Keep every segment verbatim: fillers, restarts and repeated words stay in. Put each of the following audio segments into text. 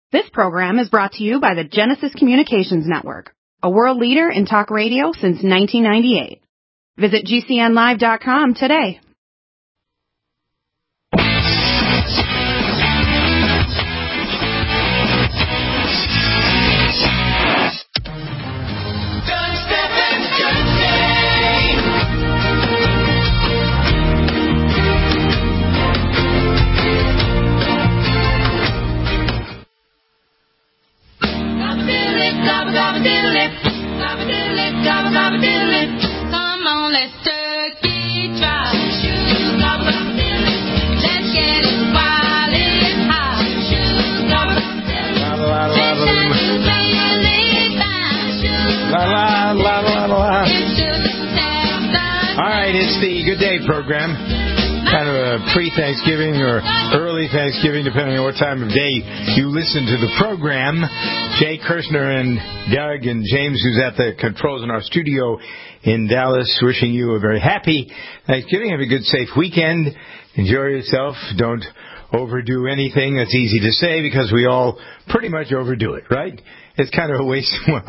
This program is brought to you by the Genesis Communications Network, a world leader in talk radio since nineteen ninety-eight. Visit G C N live dot com today. Come on, let's turkey try. Shoes, gobble, gobble, let's get it while it's hot. Shoes, gobble, la la la la la la. All right, it's the Good Day program. Kind of a pre-Thanksgiving or early Thanksgiving, depending on what time of day you listen to the program. Jay Kirshner and Doug and James, who's at the controls in our studio in Dallas, wishing you a very happy Thanksgiving. Have a good, safe weekend. Enjoy yourself. Don't overdo anything. That's easy to say because we all pretty much overdo it, right? It's kind of a waste of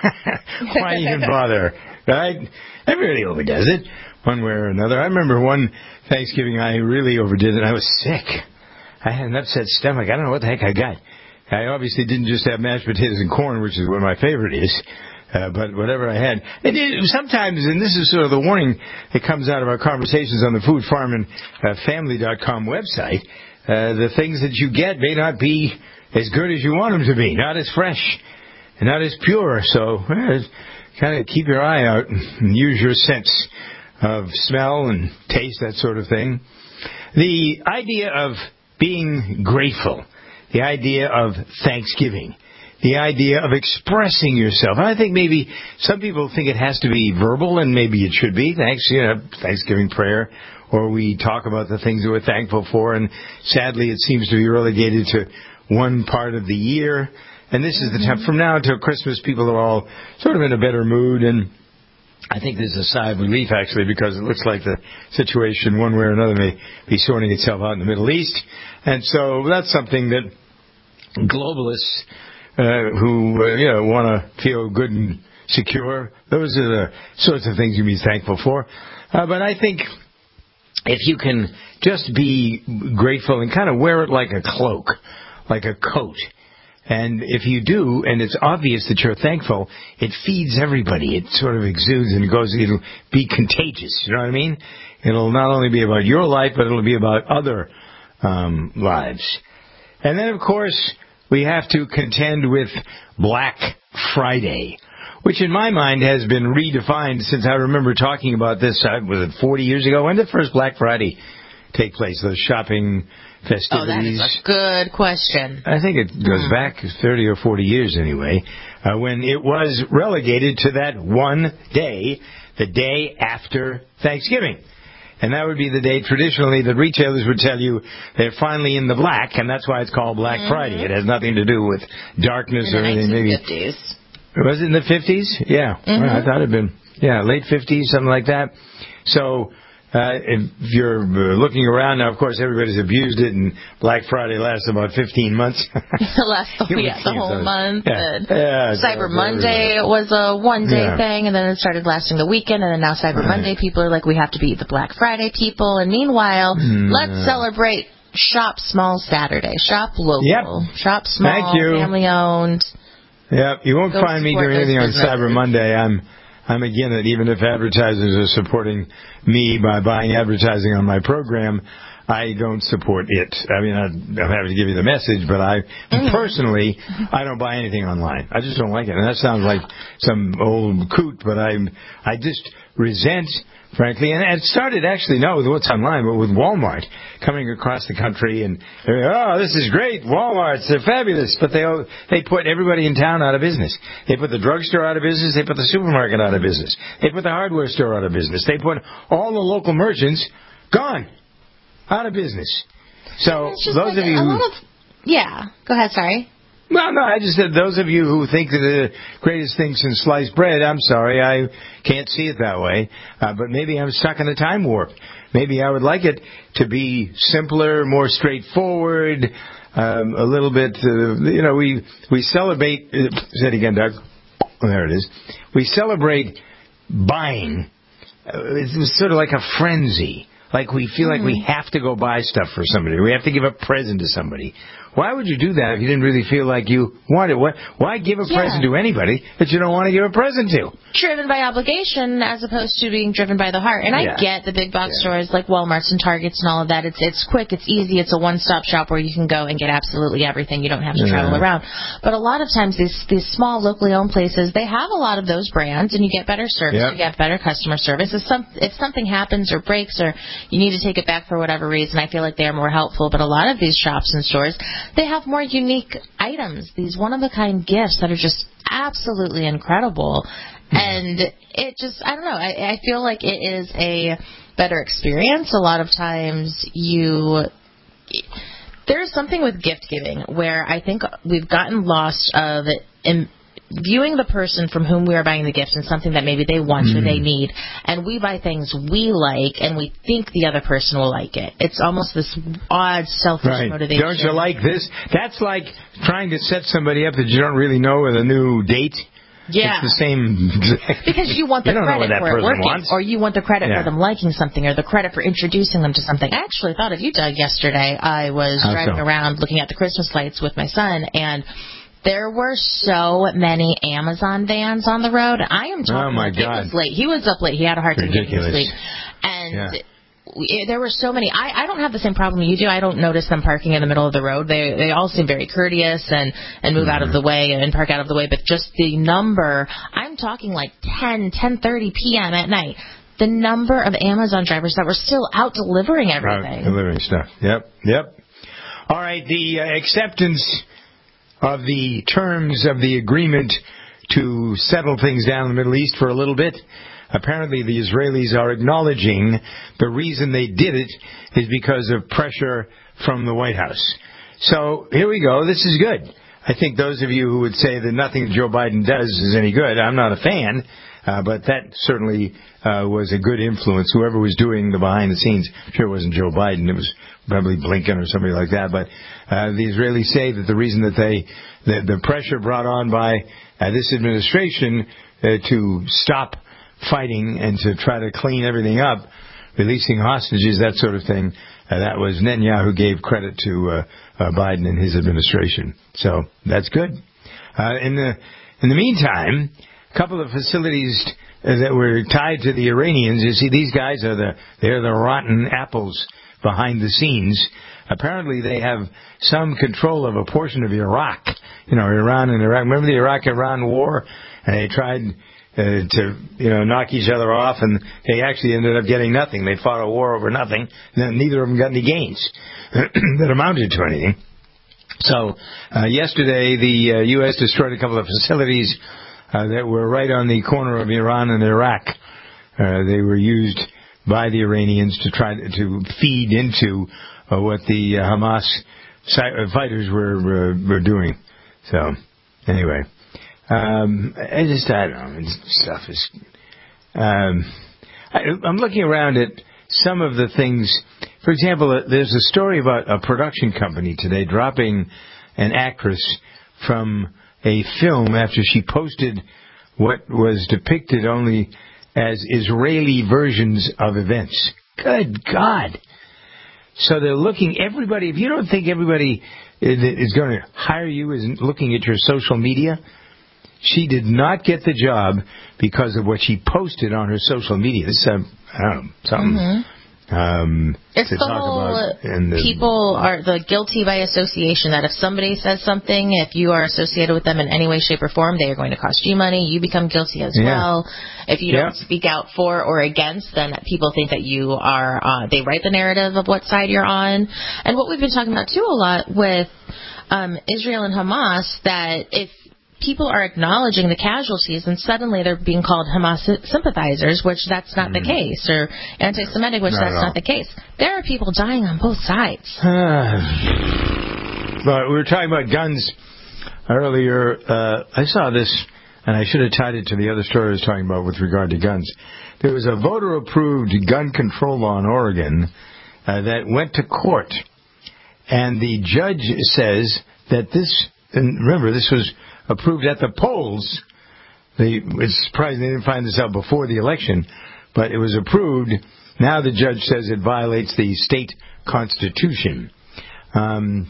why even bother, right? Everybody overdoes it one way or another. I remember one Thanksgiving I really overdid it. I was sick. I had an upset stomach. I don't know what the heck I got. I obviously didn't just have mashed potatoes and corn, which is what my favorite is, uh, but whatever I had. And it, sometimes, and this is sort of the warning that comes out of our conversations on the Food Farm and uh, Family dot com website, uh, the things that you get may not be as good as you want them to be, not as fresh, and not as pure. So uh, kind of keep your eye out and use your sense of smell and taste, that sort of thing. The idea of being grateful, the idea of Thanksgiving, the idea of expressing yourself. I think maybe some people think it has to be verbal, and maybe it should be. Thanks, you know, Thanksgiving prayer, or we talk about the things that we're thankful for, and sadly it seems to be relegated to one part of the year. And this is the time, from now until Christmas, people are all sort of in a better mood, and I think there's a sigh of relief, actually, because it looks like the situation, one way or another, may be sorting itself out in the Middle East. And so that's something that globalists uh, who uh, you know, want to feel good and secure, those are the sorts of things you be thankful for. Uh, but I think if you can just be grateful and kind of wear it like a cloak, like a coat, and if you do, and it's obvious that you're thankful, it feeds everybody. It sort of exudes and it goes, it'll be contagious. You know what I mean? It'll not only be about your life, but it'll be about other um, lives. And then, of course, we have to contend with Black Friday, which in my mind has been redefined since I remember talking about this, uh, was it forty years ago? When did the first Black Friday take place, those shopping festivities? Oh, that is a good question. I think it goes back thirty or forty years anyway, uh, when it was relegated to that one day, the day after Thanksgiving. And that would be the day traditionally that retailers would tell you they're finally in the black, and that's why it's called Black mm-hmm. Friday. It has nothing to do with darkness in or anything. In the nineteen fifties. Maybe. Was it in the fifties? Yeah. Mm-hmm. Well, I thought it had been, yeah, late fifties, something like that. So Uh, if you're uh, looking around now, of course, everybody's abused it, and Black Friday lasts about fifteen months. Last the, yeah, the whole month. Yeah. And Yeah, Cyber Monday was a one-day yeah. thing, and then it started lasting the weekend, and then now Cyber right. Monday people are like, we have to be the Black Friday people, and meanwhile, mm. let's celebrate Shop Small Saturday. Shop local. Yep. Shop small, family-owned. Yeah, you won't Go find me doing anything on businesses. Cyber Monday. I'm I'm again it, even if advertisers are supporting me by buying advertising on my program, I don't support it. I mean, I, I'm happy to give you the message, but I mm. personally, I don't buy anything online. I just don't like it. And that sounds like some old coot, but I I just resent, frankly, and it started actually not with what's online, but with Walmart coming across the country and, oh, this is great, Walmarts, they're fabulous, but they they put everybody in town out of business. They put the drugstore out of business, they put the supermarket out of business, they put the hardware store out of business, they put all the local merchants gone, out of business. So those like of you who... Of, yeah, go ahead, sorry. No, no, I just said those of you who think that the greatest thing since sliced bread, I'm sorry, I can't see it that way. Uh, but maybe I'm stuck in a time warp. Maybe I would like it to be simpler, more straightforward, um, a little bit, uh, you know, we, we celebrate, uh, say it again, Doug. Oh, there it is. We celebrate buying. Uh, it's sort of like a frenzy. Like we feel mm-hmm. like we have to go buy stuff for somebody. We have to give a present to somebody. Why would you do that if you didn't really feel like you wanted? Why, why give a yeah. present to anybody that you don't want to give a present to? Driven by obligation as opposed to being driven by the heart. And I yeah. get the big box yeah. stores like Walmarts and Targets and all of that. It's it's quick, it's easy, it's a one-stop shop where you can go and get absolutely everything. You don't have to yeah. travel around. But a lot of times these these small locally owned places, they have a lot of those brands, and you get better service, yep. you get better customer service. If, some, if something happens or breaks or you need to take it back for whatever reason, I feel like they're more helpful. But a lot of these shops and stores, they have more unique items, these one-of-a-kind gifts that are just absolutely incredible. And it just, I don't know, I, I feel like it is a better experience. A lot of times you, there's something with gift giving where I think we've gotten lost of in, viewing the person from whom we are buying the gift and something that maybe they want mm. or they need, and we buy things we like and we think the other person will like it. It's almost this odd selfish right. motivation. Don't you like this? That's like trying to set somebody up that you don't really know with a new date. Yeah. It's the same. Because you want the you credit for it working, wants. or you want the credit yeah. for them liking something, or the credit for introducing them to something. I actually thought of you, Doug, yesterday. I was How driving so? around looking at the Christmas lights with my son, and there were so many Amazon vans on the road. I am talking oh my like God. It was late. He was up late. He had a hard time getting to sleep. And yeah. we, there were so many. I, I don't have the same problem you do. I don't notice them parking in the middle of the road. They they all seem very courteous and, and move mm-hmm. out of the way and park out of the way. But just the number, I'm talking like ten, ten thirty p.m. at night. The number of Amazon drivers that were still out delivering everything. Out delivering stuff. Yep, yep. All right, the uh, acceptance of the terms of the agreement to settle things down in the Middle East for a little bit. Apparently the Israelis are acknowledging the reason they did it is because of pressure from the White House. So here we go. This is good. I think those of you who would say that nothing Joe Biden does is any good, I'm not a fan, uh, but that certainly uh, was a good influence. Whoever was doing the behind the scenes, I'm sure it wasn't Joe Biden, it was probably Blinken or somebody like that, but uh, the Israelis say that the reason that they, the, the pressure brought on by uh, this administration uh, to stop fighting and to try to clean everything up, releasing hostages, that sort of thing, uh, that was Netanyahu gave credit to uh, uh, Biden and his administration. So that's good. Uh, in the in the meantime, a couple of facilities uh, that were tied to the Iranians, you see, these guys are the they're the rotten apples behind the scenes. Apparently they have some control of a portion of Iraq. You know, Iran and Iraq. Remember the Iraq-Iran war? And they tried uh, to, you know, knock each other off, and they actually ended up getting nothing. They fought a war over nothing, and neither of them got any gains that amounted to anything. So uh, yesterday the uh, U S destroyed a couple of facilities uh, that were right on the corner of Iran and Iraq. Uh, they were used by the Iranians to try to feed into uh, what the uh, Hamas fighters were uh, were doing. So, anyway, um, I just I don't know. Stuff is. Um, I, I'm looking around at some of the things. For example, there's a story about a production company today dropping an actress from a film after she posted what was depicted only as Israeli versions of events. Good God. So they're looking, everybody, if you don't think everybody is going to hire you is looking at your social media, she did not get the job because of what she posted on her social media. This is, uh, I don't know, something. Mm-hmm. Um, it's the whole the, people are the guilty by association, that if somebody says something, if you are associated with them in any way, shape, or form, they are going to cost you money. You become guilty as yeah. well. If you don't yeah. speak out for or against, then people think that you are, uh, they write the narrative of what side you're on. And what we've been talking about, too, a lot with um, Israel and Hamas, that if people are acknowledging the casualties, and suddenly they're being called Hamas sympathizers, which that's not mm. the case, or anti-Semitic, which not that's not the case. There are people dying on both sides. But we were talking about guns earlier. Uh, I saw this, and I should have tied it to the other story I was talking about with regard to guns. There was a voter-approved gun control law in Oregon uh, that went to court. and the judge says that this, and remember, this was approved at the polls. They, it's surprising they didn't find this out before the election, but it was approved. Now the judge says it violates the state constitution. Um,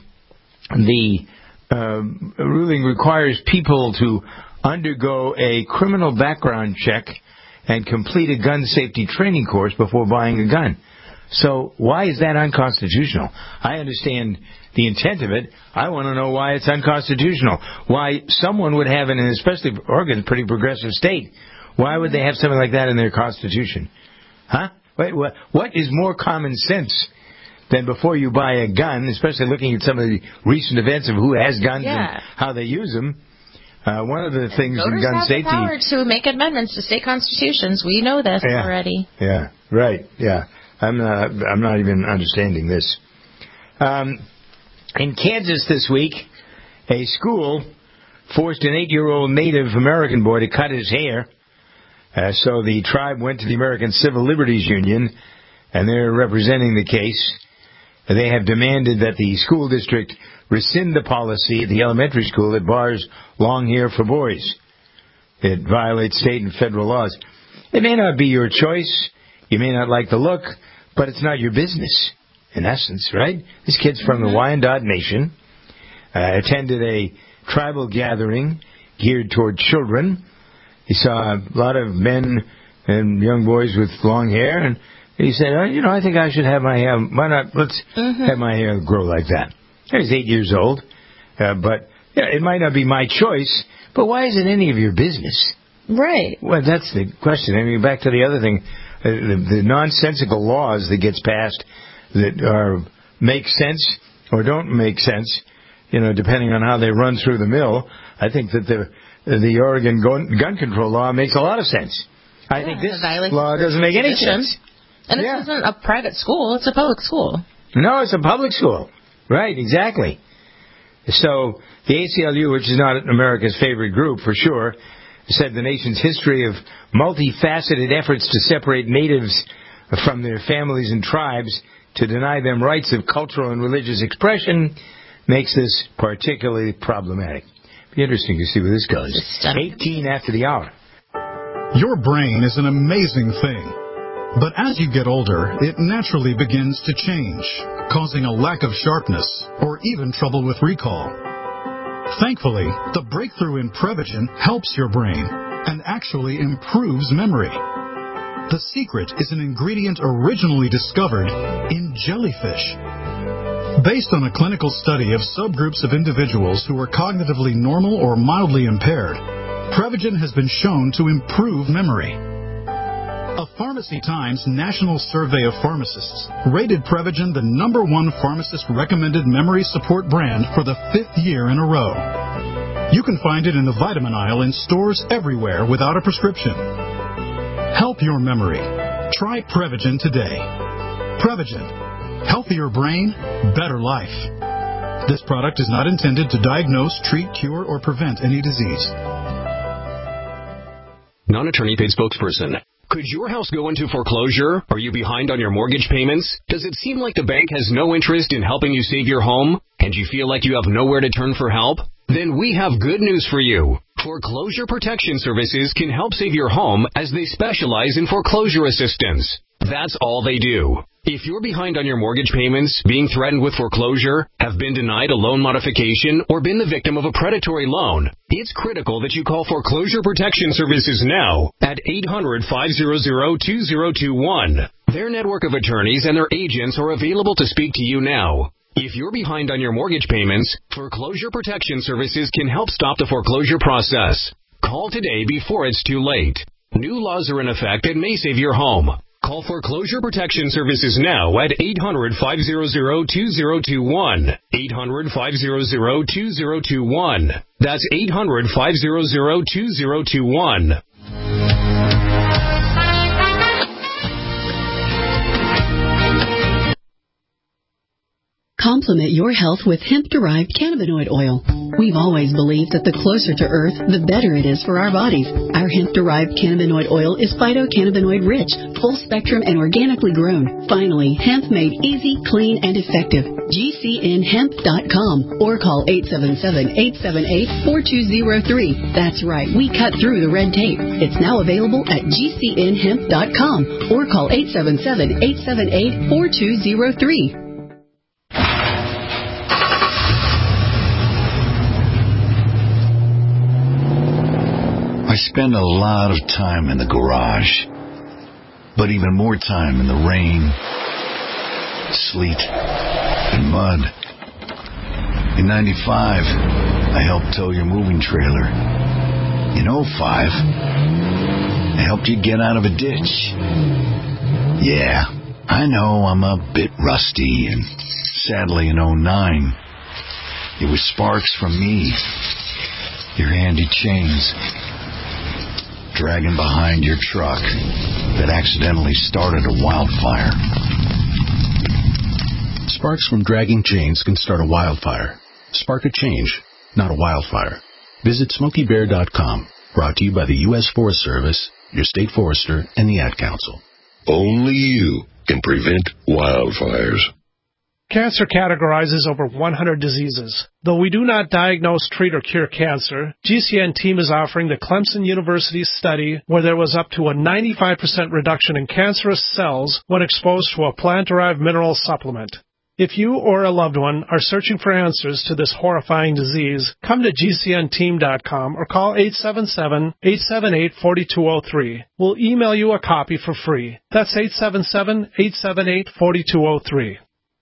the uh, ruling requires people to undergo a criminal background check and complete a gun safety training course before buying a gun. So why is that unconstitutional? I understand the intent of it. I want to know why it's unconstitutional. Why someone would have, and especially Oregon's a pretty progressive state, why would they have something like that in their constitution? Huh? Wait, what, what is more common sense than before you buy a gun, especially looking at some of the recent events of who has guns yeah. and how they use them? Uh, one of the and things in gun have safety... the power to make amendments to state constitutions. We know this yeah, already. Yeah, right, yeah. I'm not, I'm not even understanding this. Um, in Kansas this week, a school forced an eight-year-old Native American boy to cut his hair. Uh, so the tribe went to the American Civil Liberties Union, and they're representing the case. They have demanded that the school district rescind the policy at the elementary school that bars long hair for boys. It violates state and federal laws. It may not be your choice. You may not like the look, but it's not your business, in essence, right? This kid's from mm-hmm. the Wyandot Nation, uh, attended a tribal gathering geared toward children. He saw a lot of men and young boys with long hair, and he said, oh, you know, I think I should have my hair, why not, let's mm-hmm. have my hair grow like that. He's eight years old, uh, but yeah, it might not be my choice, but why is it any of your business? Right. Well, that's the question. I mean, back to the other thing, uh, the, the nonsensical laws that gets passed that are make sense or don't make sense, you know, depending on how they run through the mill. I think that the the Oregon gun, gun control law makes a lot of sense. I yeah, think this law doesn't make any sense. And this yeah. isn't a private school; it's a public school. No, it's a public school. Right, exactly. So the A C L U, which is not America's favorite group for sure, said the nation's history of multifaceted efforts to separate natives from their families and tribes to deny them rights of cultural and religious expression makes this particularly problematic. Be interesting to see where this goes. eighteen after the hour. Your brain is an amazing thing. But as you get older, it naturally begins to change, causing a lack of sharpness or even trouble with recall. Thankfully, the breakthrough in Prevagen helps your brain and actually improves memory. The secret is an ingredient originally discovered in jellyfish. Based on a clinical study of subgroups of individuals who are cognitively normal or mildly impaired, Prevagen has been shown to improve memory. A Pharmacy Times National Survey of Pharmacists rated Prevagen the number one pharmacist-recommended memory support brand for the fifth year in a row. You can find it in the vitamin aisle in stores everywhere without a prescription. Help your memory. Try Prevagen today. Prevagen. Healthier brain, better life. This product is not intended to diagnose, treat, cure, or prevent any disease. Non-attorney paid spokesperson. Could your house go into foreclosure? Are you behind on your mortgage payments? Does it seem like the bank has no interest in helping you save your home? And you feel like you have nowhere to turn for help? Then we have good news for you. Foreclosure Protection Services can help save your home as they specialize in foreclosure assistance. That's all they do. If you're behind on your mortgage payments, being threatened with foreclosure, have been denied a loan modification, or been the victim of a predatory loan, it's critical that you call Foreclosure Protection Services now at eight hundred, five hundred, two oh two one. Their network of attorneys and their agents are available to speak to you now. If you're behind on your mortgage payments, Foreclosure Protection Services can help stop the foreclosure process. Call today before it's too late. New laws are in effect that may save your home. Call Foreclosure Protection Services now at eight hundred, five hundred, two oh two one. eight hundred, five hundred, two oh two one. That's eight hundred, five hundred, two oh two one. Complement your health with hemp-derived cannabinoid oil. We've always believed that the closer to Earth, the better it is for our bodies. Our Our hemp-derived cannabinoid oil is phytocannabinoid-rich, full-spectrum, and organically grown. Finally, hemp made easy, clean, and effective. G C N hemp dot com or call eight seven seven, eight seven eight, four two zero three. That's right, we cut through the red tape. It's now available at G C N hemp dot com or call eight seven seven, eight seven eight, four two zero three. I spend a lot of time in the garage, but even more time in the rain, sleet, and mud. In ninety-five, I helped tow your moving trailer. In oh five, I helped you get out of a ditch. Yeah, I know I'm a bit rusty, and sadly in oh nine, it was sparks from me, your handy chains, dragging behind your truck that accidentally started a wildfire. Sparks from dragging chains can start a wildfire. Spark a change, not a wildfire. Visit Smokey Bear dot com. Brought to you by the U S Forest Service, your state forester, and the Ad Council. Only you can prevent wildfires. Cancer categorizes over one hundred diseases. Though we do not diagnose, treat, or cure cancer, G C N team is offering the Clemson University study where there was up to a ninety-five percent reduction in cancerous cells when exposed to a plant-derived mineral supplement. If you or a loved one are searching for answers to this horrifying disease, come to G C N team dot com or call eight seven seven, eight seven eight, four two zero three. We'll email you a copy for free. That's eight seven seven, eight seven eight, four two zero three.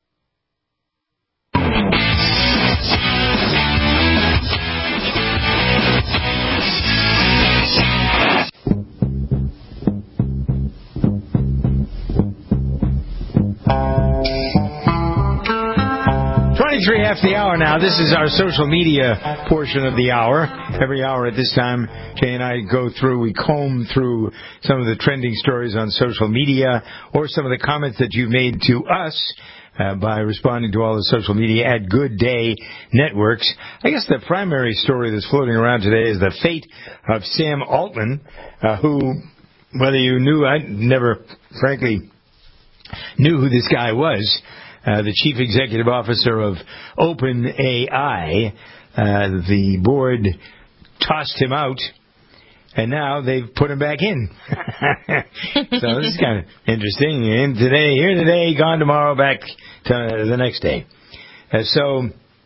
twenty-three after the hour now. This is our social media portion of the hour. Every hour at this time, Jay and I go through, we comb through some of the trending stories on social media or some of the comments that you've made to us uh, by responding to all the social media at Good Day Networks. I guess the primary story that's floating around today is the fate of Sam Altman, uh, who, whether you knew, I never, frankly, knew who this guy was. Uh, the chief executive officer of OpenAI. Uh, the board tossed him out, and now they've put him back in. So this is kind of interesting. In today, here today, gone tomorrow, back to the next day. Uh, so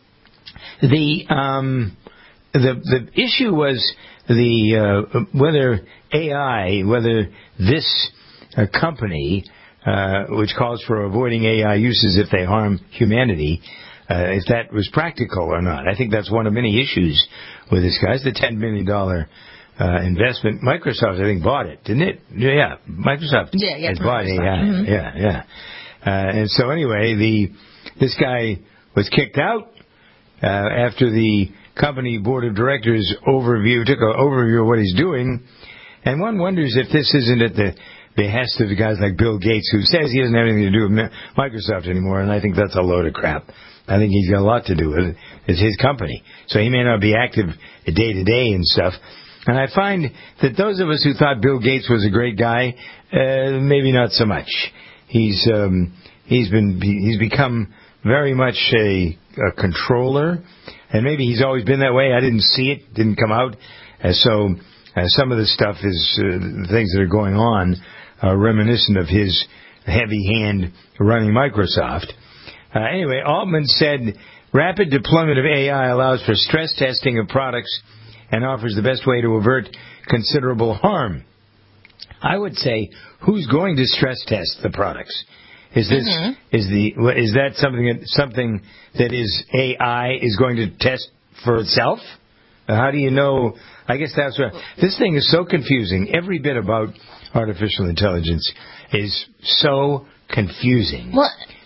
the um, the the issue was the uh, whether A I, whether this uh, company. Uh, which calls for avoiding A I uses if they harm humanity, uh, if that was practical or not. I think that's one of many issues with this guy. It's the ten million dollars uh, investment. Microsoft, I think, bought it, didn't it? Yeah, Microsoft yeah, yeah, has bought A I. Mm-hmm. Yeah, yeah. Uh, and so anyway, the this guy was kicked out uh, after the company board of directors overview took an overview of what he's doing. And one wonders if this isn't at the behest of the guys like Bill Gates, who says he doesn't have anything to do with Microsoft anymore, and I think that's a load of crap. I think he's got a lot to do with it. It's his company. So he may not be active day to day and stuff. And I find that those of us who thought Bill Gates was a great guy, uh, maybe not so much. He's um, he's been he's become very much a, a controller, and maybe he's always been that way. I didn't see it, didn't come out. Uh, so uh, some of the stuff is uh, things that are going on. Uh, reminiscent of his heavy hand running Microsoft. Uh, anyway, Altman said, rapid deployment of A I allows for stress testing of products and offers the best way to avert considerable harm. I would say, who's going to stress test the products? Is this mm-hmm. is the is that something that something that is A I is going to test for itself? Uh, how do you know? I guess that's what this thing is so confusing. Every bit about artificial intelligence is so confusing. Well,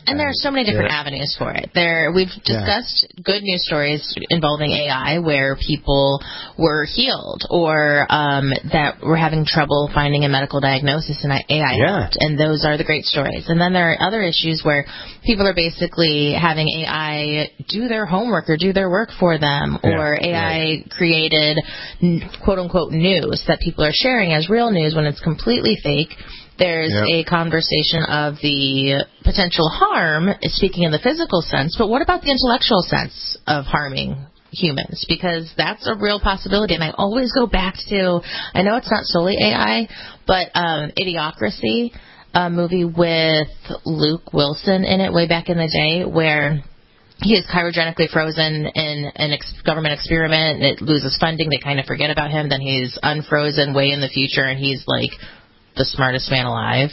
And there are so many different yeah. avenues for it. There, we've discussed yeah. good news stories involving A I where people were healed or um, that were having trouble finding a medical diagnosis and A I yeah. helped. And those are the great stories. And then there are other issues where people are basically having A I do their homework or do their work for them, yeah. or A I yeah. created quote-unquote news that people are sharing as real news when it's completely fake. There's yep. a conversation of the potential harm, speaking in the physical sense, but what about the intellectual sense of harming humans? Because that's a real possibility, and I always go back to, I know it's not solely A I, but um, Idiocracy, a movie with Luke Wilson in it way back in the day, where he is cryogenically frozen in an ex- government experiment, and it loses funding, they kind of forget about him, then he's unfrozen way in the future, and he's like the smartest man alive.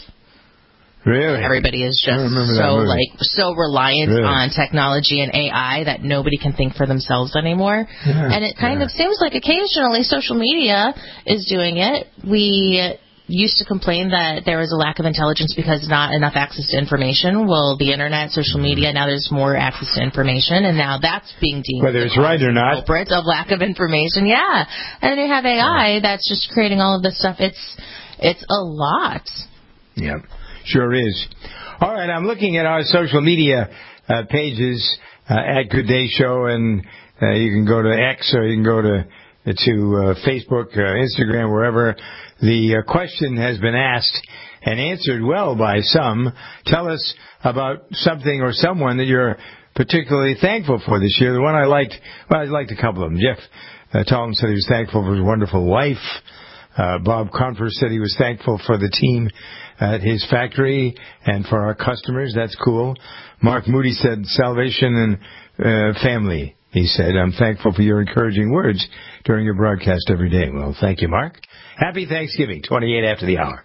Really? Everybody is just so like so reliant really? on technology and A I that nobody can think for themselves anymore. Yeah. And it kind yeah. of seems like occasionally social media is doing it. We used to complain that there was a lack of intelligence because not enough access to information. Well, the internet, social media, now there's more access to information, and now that's being deemed whether it's right or not culprit of lack of information. Yeah. And then you have A I yeah. that's just creating all of this stuff. It's It's a lot. Yeah, sure is. All right, I'm looking at our social media uh, pages uh, at Good Day Show, and uh, you can go to X or you can go to to uh, Facebook, uh, Instagram, wherever. The uh, question has been asked and answered well by some. Tell us about something or someone that you're particularly thankful for this year. The one I liked, well, I liked a couple of them. Jeff uh, Talton said he was thankful for his wonderful wife. Uh, Bob Confer said he was thankful for the team at his factory and for our customers. That's cool. Mark Moody said salvation and uh, family. He said, I'm thankful for your encouraging words during your broadcast every day. Well, thank you, Mark. Happy Thanksgiving, twenty-eight after the hour.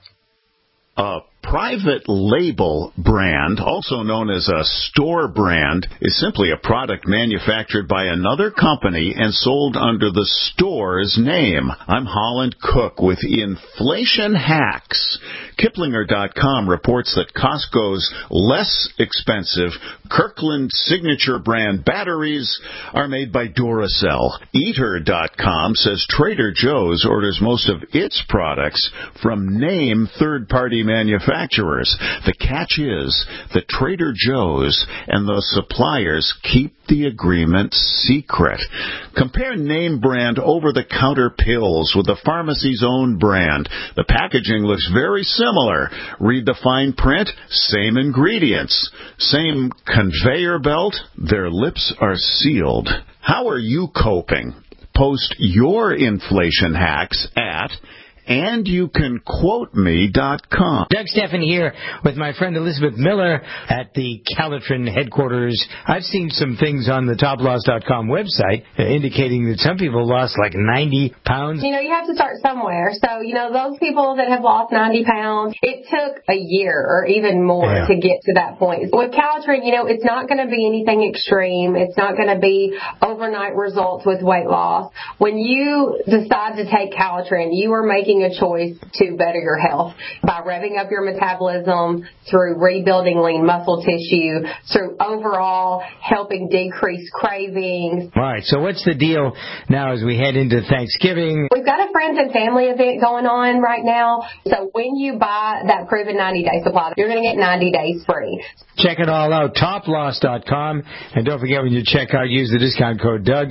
A private label brand, also known as a store brand, is simply a product manufactured by another company and sold under the store's name. I'm Holland Cook with Inflation Hacks. Kiplinger dot com reports that Costco's less expensive Kirkland Signature brand batteries are made by Duracell. Eater dot com says Trader Joe's orders most of its products from name third-party manufacturers. The catch is that Trader Joe's and those suppliers keep the agreement secret. Compare name brand over-the-counter pills with the pharmacy's own brand. The packaging looks very similar. Read the fine print, same ingredients. Same conveyor belt, their lips are sealed. How are you coping? Post your inflation hacks at and you can quote me dot com. Doug Steffen here with my friend Elizabeth Miller at the Calitrin headquarters. I've seen some things on the top loss dot com website uh, indicating that some people lost like ninety pounds. You know, you have to start somewhere. So, you know, those people that have lost ninety pounds, it took a year or even more yeah. to get to that point. With Calitrin, you know, it's not going to be anything extreme. It's not going to be overnight results with weight loss. When you decide to take Calitrin, you are making a choice to better your health by revving up your metabolism, through rebuilding lean muscle tissue, through overall helping decrease cravings. All right, so what's the deal now as we head into Thanksgiving? We've got a friends and family event going on right now. So when you buy that proven ninety-day supply, you're going to get ninety days free. Check it all out, top loss dot com. And don't forget when you check out, use the discount code Doug.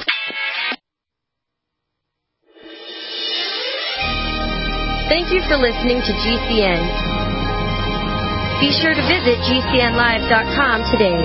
Thank you for listening to G C N. Be sure to visit G C N live dot com today.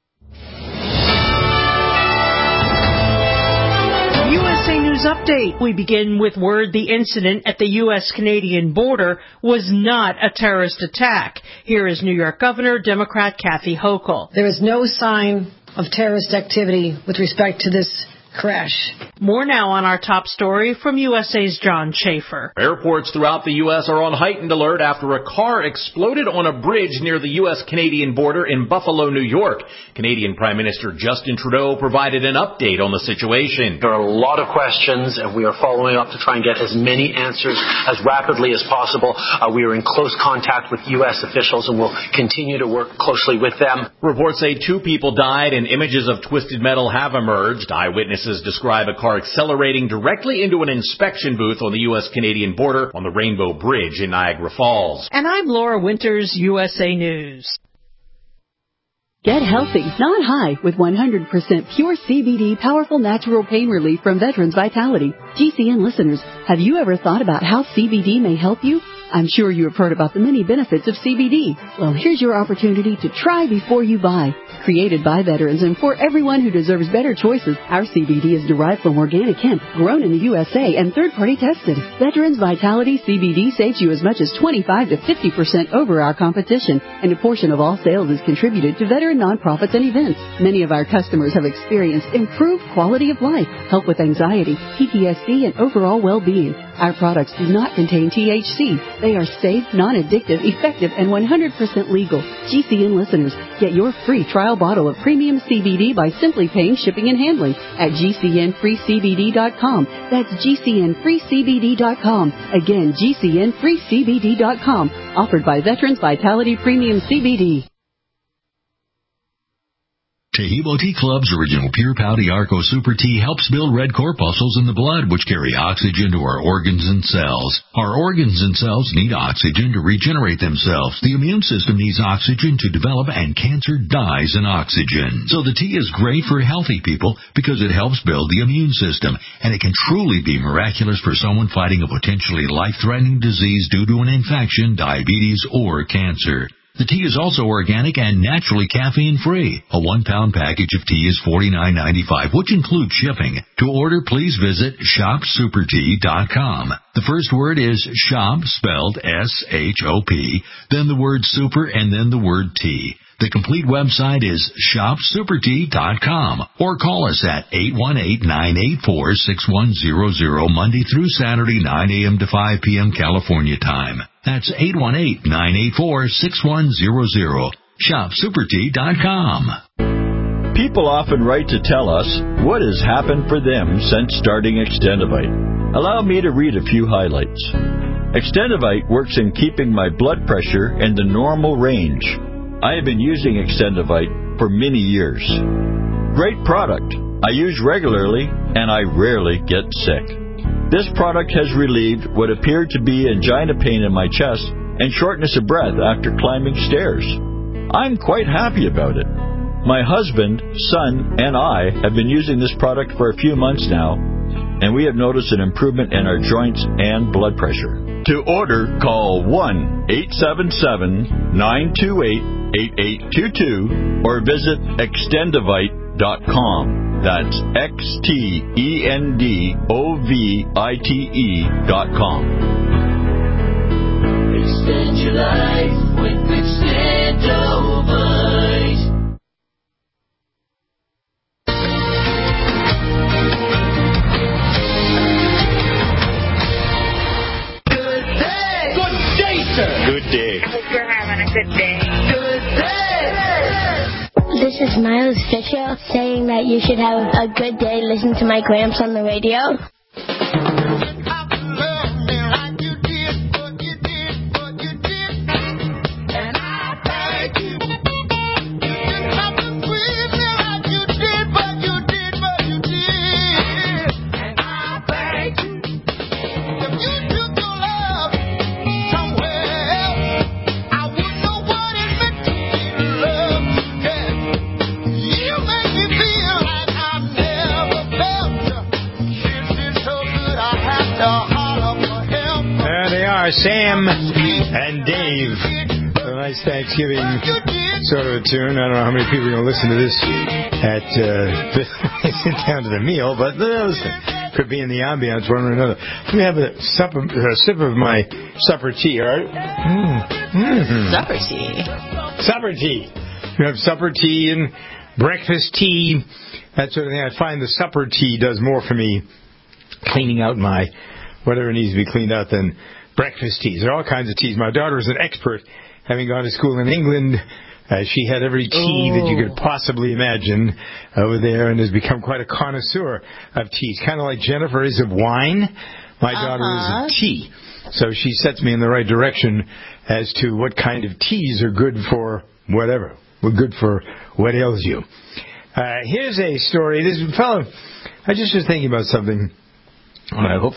U S A News Update. We begin with word the incident at the U S Canadian border was not a terrorist attack. Here is New York Governor, Democrat Kathy Hochul. There is no sign of terrorist activity with respect to this crash. More now on our top story from U S A's John Schaefer. Airports throughout the U S are on heightened alert after a car exploded on a bridge near the U S Canadian border in Buffalo, New York. Canadian Prime Minister Justin Trudeau provided an update on the situation. There are a lot of questions, and we are following up to try and get as many answers as rapidly as possible. Uh, we are in close contact with U S officials, and we'll continue to work closely with them. Reports say two people died and images of twisted metal have emerged. Eyewitnesses describe a car accelerating directly into an inspection booth on the U S Canadian border on the Rainbow Bridge in Niagara Falls. And I'm Laura Winters, U S A News. Get healthy, not high, with one hundred percent pure C B D powerful natural pain relief from Veterans Vitality. G C N listeners, have you ever thought about how C B D may help you? I'm sure you have heard about the many benefits of C B D. Well, here's your opportunity to try before you buy. Created by veterans and for everyone who deserves better choices, our C B D is derived from organic hemp, grown in the U S A and third-party tested. Veterans Vitality C B D saves you as much as twenty-five to fifty percent over our competition, and a portion of all sales is contributed to veteran nonprofits and events. Many of our customers have experienced improved quality of life, help with anxiety, P T S D, and overall well-being. Our products do not contain T H C. They are safe, non-addictive, effective, and one hundred percent legal. G C N listeners, get your free trial bottle of premium C B D by simply paying shipping and handling at G C N free C B D dot com. That's G C N free C B D dot com. Again, G C N free C B D dot com. Offered by Veterans Vitality Premium C B D. Taheebo Tea Club's original Pure Pouty Arco Super Tea helps build red corpuscles in the blood, which carry oxygen to our organs and cells. Our organs and cells need oxygen to regenerate themselves. The immune system needs oxygen to develop, and cancer dies in oxygen. So the tea is great for healthy people because it helps build the immune system, and it can truly be miraculous for someone fighting a potentially life-threatening disease due to an infection, diabetes, or cancer. The tea is also organic and naturally caffeine-free. A one-pound package of tea is forty-nine ninety-five, which includes shipping. To order, please visit shop super tea dot com. The first word is shop, spelled S H O P, then the word super, and then the word tea. The complete website is shop super tea dot com, or call us at eight one eight, nine eight four, six one zero zero Monday through Saturday, nine a.m. to five p.m. California time. That's eight one eight, nine eight four, six one zero zero. shop super tea dot com. People often write to tell us what has happened for them since starting Extendivite. Allow me to read a few highlights. Extendivite works in keeping my blood pressure in the normal range. I have been using Extendivite for many years. Great product. I use regularly, and I rarely get sick. This product has relieved what appeared to be angina pain in my chest and shortness of breath after climbing stairs. I'm quite happy about it. My husband, son, and I have been using this product for a few months now, and we have noticed an improvement in our joints and blood pressure. To order, call one eight seven seven, nine two eight, eight eight two two or visit extendivite dot com. That's X T E N D O V I T E dot com. Extend your life with Extendivite. Good day! Good day, sir! Good day. Hope you're having a good day. Good day! This is Miles Fisher saying that you should have a good day. Listen to my Gramps on the radio. Sam and Dave. A nice Thanksgiving sort of a tune. I don't know how many people are going to listen to this at uh, sit down to the meal, but those could be in the ambiance one or another. Let me have a, supper, a sip of my supper tea, all right? Mm. Mm-hmm. Supper tea. Supper tea. You have supper tea and breakfast tea. that sort of thing. I find the supper tea does more for me, cleaning out my whatever needs to be cleaned out, than breakfast teas. There are all kinds of teas. My daughter is an expert, having gone to school in England. Uh, she had every tea Ooh. that you could possibly imagine over there, and has become quite a connoisseur of teas. Kind of like Jennifer is of wine. My uh-huh. daughter is of tea. So she sets me in the right direction as to what kind of teas are good for whatever. We're good for what ails you. Uh, here's a story. This fellow, I just was thinking about something. I hope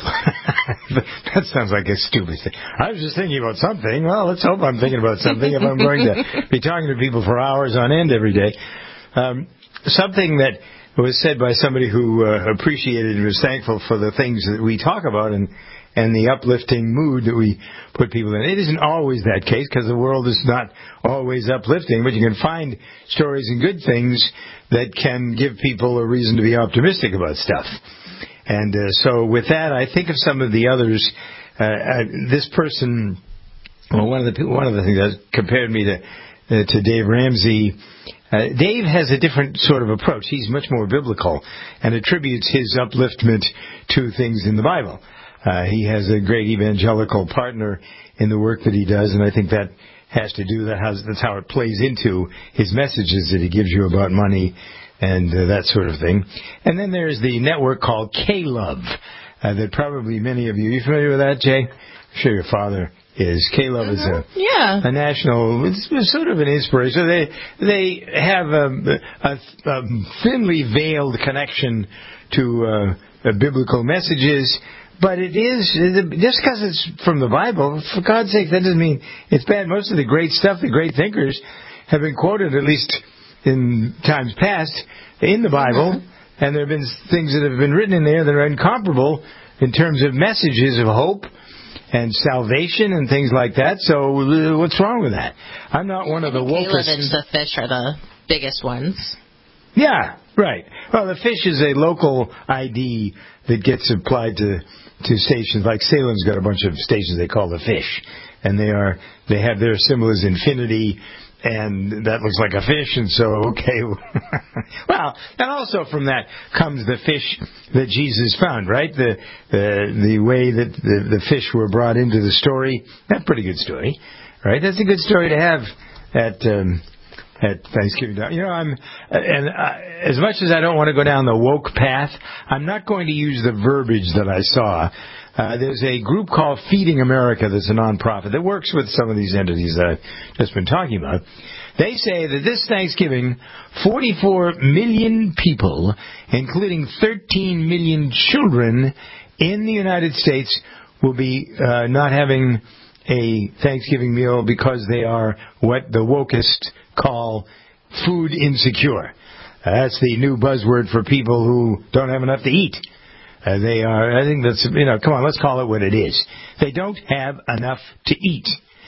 that sounds like a stupid thing. I was just thinking about something. Well, let's hope I'm thinking about something if I'm going to be talking to people for hours on end every day. Um, something that was said by somebody who uh, appreciated and was thankful for the things that we talk about and and the uplifting mood that we put people in. It isn't always that case, because the world is not always uplifting, but you can find stories and good things that can give people a reason to be optimistic about stuff. And uh, so with that, I think of some of the others. Uh, uh, this person, well, one of the one of the things that compared me to uh, to Dave Ramsey. Uh, Dave has a different sort of approach. He's much more biblical and attributes his upliftment to things in the Bible. Uh, he has a great evangelical partner in the work that he does, and I think that has to do that. Has, that's how it plays into his messages that he gives you about money and uh, that sort of thing. And then there's the network called K-Love uh, that probably many of you, you familiar with that, Jay? I'm sure your father is. K-Love is a, yeah. a national, it's, it's sort of an inspiration. They they have a, a, a thinly veiled connection to uh, biblical messages. But it is, just because it's from the Bible, for God's sake, that doesn't mean it's bad. Most of the great stuff, the great thinkers, have been quoted, at least in times past, in the Bible. Mm-hmm. And there have been things that have been written in there that are incomparable in terms of messages of hope and salvation and things like that. So what's wrong with that? I'm not one of the wokest. Caleb and the fish are the biggest ones. Yeah, right. Well, the fish is a local I D that gets applied to to stations. Like Salem's got a bunch of stations they call the fish, and they are they have their symbol is infinity, and that looks like a fish, and so okay. Well, and also from that comes the fish that Jesus found, right? The the the way that the, the fish were brought into the story. That's a pretty good story, right? That's a good story to have at. Um, At Thanksgiving, you know, I'm, and uh, as much as I don't want to go down the woke path, I'm not going to use the verbiage that I saw. Uh, there's a group called Feeding America that's a nonprofit that works with some of these entities that I've just been talking about. They say that this Thanksgiving, forty-four million people, including thirteen million children in the United States, will be uh, not having a Thanksgiving meal because they are what the wokest call food insecure. Uh, that's the new buzzword for people who don't have enough to eat. Uh, they are, I think that's, you know, come on, let's call it what it is. They don't have enough to eat.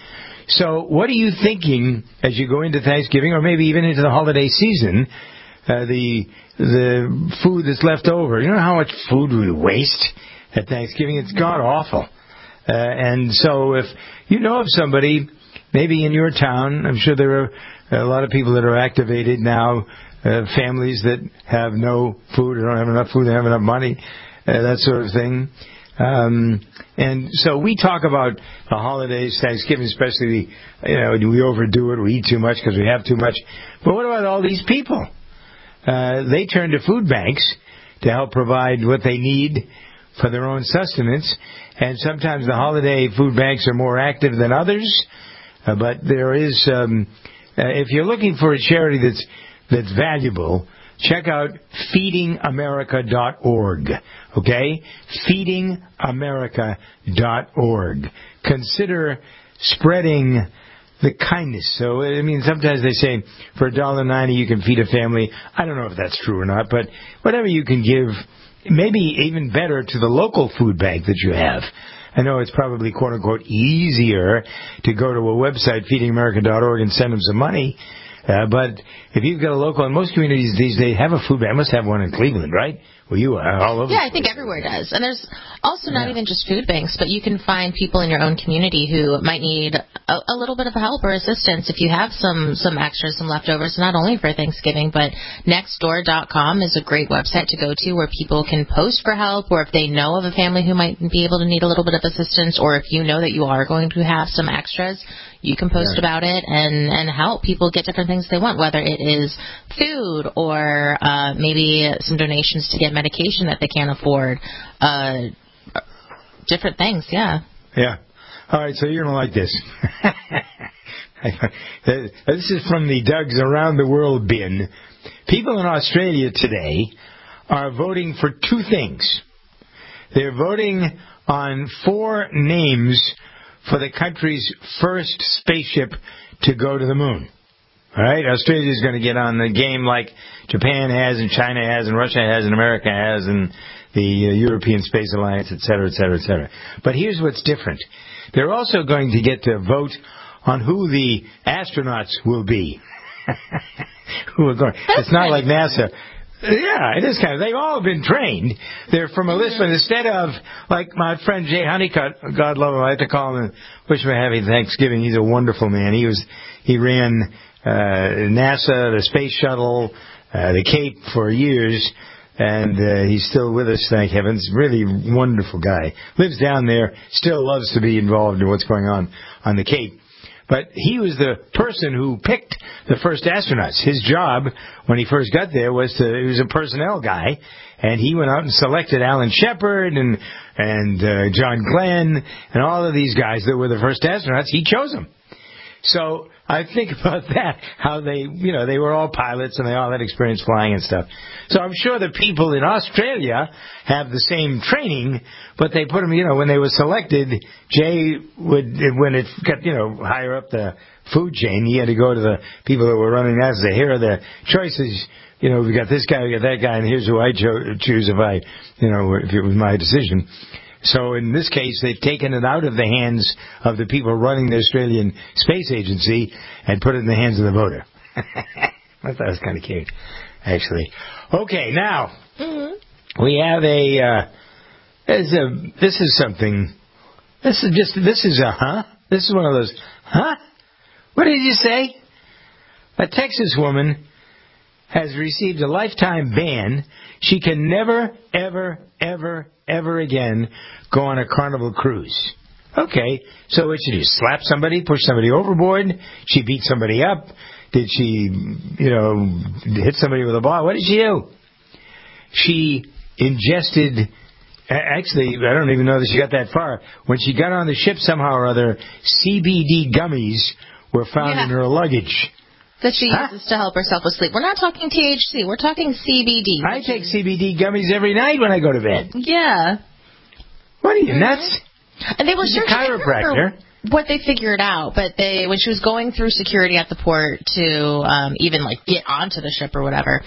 So what are you thinking as you go into Thanksgiving, or maybe even into the holiday season, uh, the the food that's left over? You know how much food we waste at Thanksgiving? It's god awful. Uh, and so if you know of somebody, maybe in your town, I'm sure there are a lot of people that are activated now, uh, families that have no food or don't have enough food, they have enough money, uh, that sort of thing. Um, and so we talk about the holidays, Thanksgiving especially, you know, we overdo it, we eat too much because we have too much. But what about all these people? Uh, they turn to food banks to help provide what they need for their own sustenance. And sometimes the holiday food banks are more active than others. Uh, but there is, um, uh, if you're looking for a charity that's that's valuable, check out feeding america dot org. Okay? feeding america dot org. Consider spreading the kindness. So, I mean, sometimes they say for one dollar ninety you can feed a family. I don't know if that's true or not, but whatever you can give, maybe even better to the local food bank that you have. I know it's probably, quote-unquote, easier to go to a website, feeding america dot org, and send them some money. Uh, but if you've got a local, and most communities these days have a food bank. I must have one in Cleveland, right? Well, you are all over. Yeah, I think everywhere does. And there's also not yeah. even just food banks, but you can find people in your own community who might need a, a little bit of help or assistance if you have some, some extras, some leftovers, not only for Thanksgiving, but nextdoor dot com is a great website to go to where people can post for help, or if they know of a family who might be able to need a little bit of assistance, or if you know that you are going to have some extras, you can post Yeah. about it and, and help people get different things they want, whether it is food or uh, maybe some donations to get medication that they can't afford, uh, different things, yeah. Yeah. All right, so you're going to like this. This is from the Doug's Around the World bin. People in Australia today are voting for two things. They're voting on four names for the country's first spaceship to go to the moon. All right? Australia is going to get on the game like Japan has and China has and Russia has and America has and the uh, European Space Alliance, et cetera, et cetera, et cetera. But here's what's different. They're also going to get to vote on who the astronauts will be. Who are going. It's not like NASA. Yeah, it is kind of. They've all been trained. They're from a list, but instead of, like my friend Jay Honeycutt, God love him, I like to call him and wish him a happy Thanksgiving. He's a wonderful man. He was, he ran uh, NASA, the Space Shuttle, uh, the Cape for years, and uh, he's still with us, thank heavens. Really wonderful guy. Lives down there, still loves to be involved in what's going on on the Cape. But he was the person who picked the first astronauts. His job when he first got there was to, he was a personnel guy, and he went out and selected Alan Shepard and and uh, John Glenn and all of these guys that were the first astronauts. He chose them. So I think about that, how they, you know, they were all pilots and they all had experience flying and stuff. So I'm sure the people in Australia have the same training, but they put them, you know, when they were selected, Jay would, when it got, you know, higher up the food chain, he had to go to the people that were running that and say, here are the choices. You know, we got this guy, we got that guy, and here's who I cho- choose if I, you know, if it was my decision. So in this case, they've taken it out of the hands of the people running the Australian Space Agency and put it in the hands of the voter. I thought it was kind of cute, actually. Okay, now, mm-hmm. we have a, uh, this is a, this is something, this is just, this is a, huh? This is one of those, huh? What did you say? A Texas woman has received a lifetime ban. She can never, ever, ever, ever again go on a Carnival cruise. Okay, so what did she do? Slap somebody? Push somebody overboard? She beat somebody up? Did she, you know, hit somebody with a ball? What did she do? She ingested, actually, I don't even know that she got that far. When she got on the ship somehow or other, C B D gummies were found yeah. in her luggage. That she huh? uses to help herself with sleep. We're not talking T H C. We're talking C B D. I take C B D gummies every night when I go to bed. Yeah. What are you, nuts? And they were She's a searching chiropractor. what they figured out, but they, when she was going through security at the port to um, even like get onto the ship or whatever,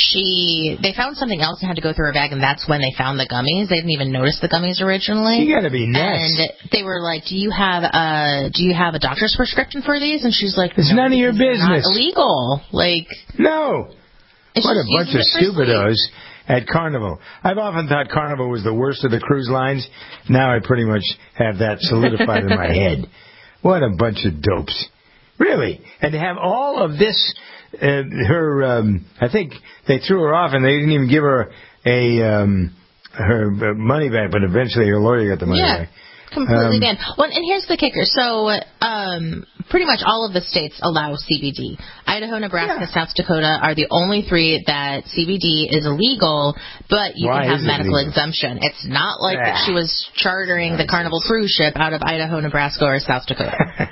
she they found something else and had to go through her bag, and that's when they found the gummies. They didn't even notice the gummies originally. You gotta be nuts. And they were like, "Do you have a do you have a doctor's prescription for these?" And she's like, "It's no, none of your business. Not illegal." Like, no. What a bunch of stupidos at Carnival. I've often thought Carnival was the worst of the cruise lines. Now I pretty much have that solidified in my head. What a bunch of dopes. Really. And to have all of this, uh, her, um, I think they threw her off and they didn't even give her a, um, her money back, but eventually her lawyer got the money yeah. back. Completely um, banned. Well, and here's the kicker. So, um, pretty much all of the states allow C B D. Idaho, Nebraska, yeah. South Dakota are the only three that C B D is illegal, but you Why can have medical illegal? exemption. It's not like ah, that she was chartering the Carnival cruise ship out of Idaho, Nebraska, or South Dakota.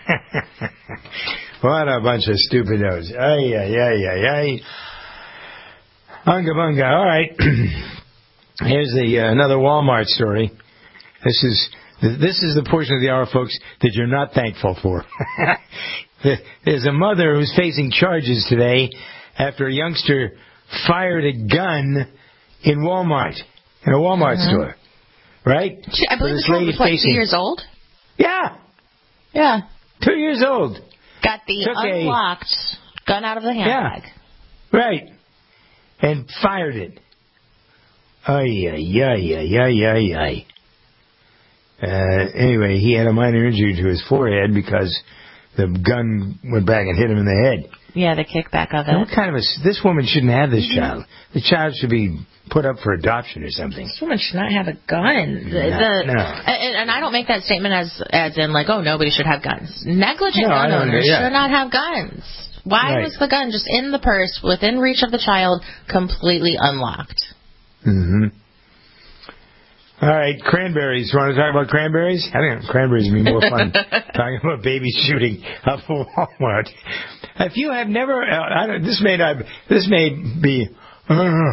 What a bunch of stupidos. Ay, ay, ay, ay, ay. Unga bunga. All right. Here's the uh, another Walmart story. This is this is the portion of the hour, folks, that you're not thankful for. There's a mother who's facing charges today after a youngster fired a gun in Walmart, in a Walmart mm-hmm. store. Right? She, I believe this lady was, what, facing, two years old? Yeah. Yeah. Two years old. Got the Took unlocked a, gun out of the handbag. Yeah. Right. And fired it. Ay, ay, ay, ay, ay, ay, ay. Uh, anyway, he had a minor injury to his forehead because the gun went back and hit him in the head. Yeah, the kickback of it. Now, what kind of a, this woman shouldn't have this Mm-hmm. child. The child should be put up for adoption or something. This woman should not have a gun. The, No, the, no. And, and I don't make that statement as as in like, oh, nobody should have guns. Negligent No, I gun don't- owners yeah. should not have guns. Why Right. was the gun just in the purse, within reach of the child, completely unlocked? Mm-hmm. All right, cranberries. You want to talk about cranberries? I think cranberries would be more fun talking about baby shooting up at Walmart. If you have never, uh, I don't, this may not, this may be, uh,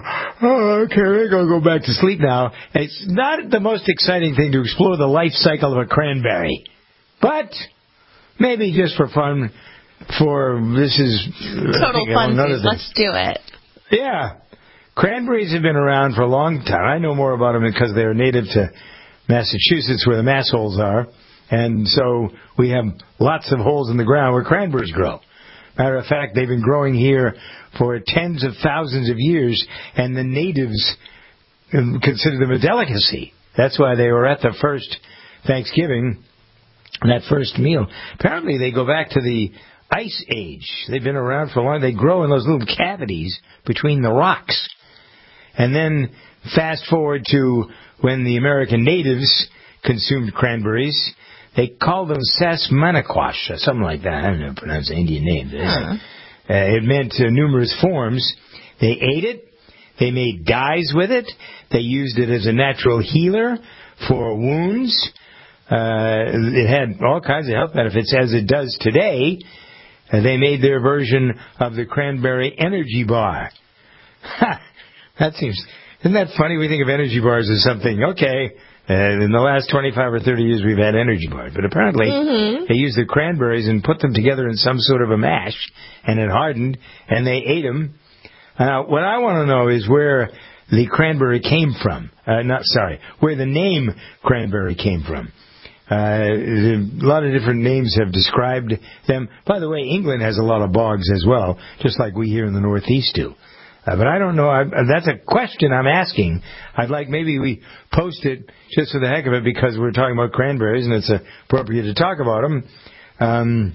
oh, okay, I'm going to go back to sleep now. It's not the most exciting thing to explore the life cycle of a cranberry, but maybe just for fun. For this is Total funsies. Let's do it. Yeah. Cranberries have been around for a long time. I know more about them because they're native to Massachusetts, where the mass holes are. And so we have lots of holes in the ground where cranberries grow. Matter of fact, they've been growing here for tens of thousands of years, and the natives consider them a delicacy. That's why they were at the first Thanksgiving, that first meal. Apparently, they go back to the Ice Age. They've been around for a long time. They grow in those little cavities between the rocks. And then fast forward to when the American natives consumed cranberries. They called them Sasquatch, or something like that. I don't know how to pronounce the Indian name. Uh-huh. Uh, it meant uh, numerous forms. They ate it. They made dyes with it. They used it as a natural healer for wounds. Uh, it had all kinds of health benefits, as it does today. Uh, they made their version of the cranberry energy bar. Ha! That seems, isn't that funny? We think of energy bars as something, okay, uh, in the last twenty-five or thirty years we've had energy bars. But apparently Mm-hmm. they used the cranberries and put them together in some sort of a mash, and it hardened, and they ate them. Now, what I want to know is where the cranberry came from. Uh, not, sorry, where the name cranberry came from. Uh, a lot of different names have described them. By the way, England has a lot of bogs as well, just like we here in the Northeast do. Uh, but I don't know. I, that's a question I'm asking. I'd like maybe we post it just for the heck of it because we're talking about cranberries and it's appropriate to talk about them. Um,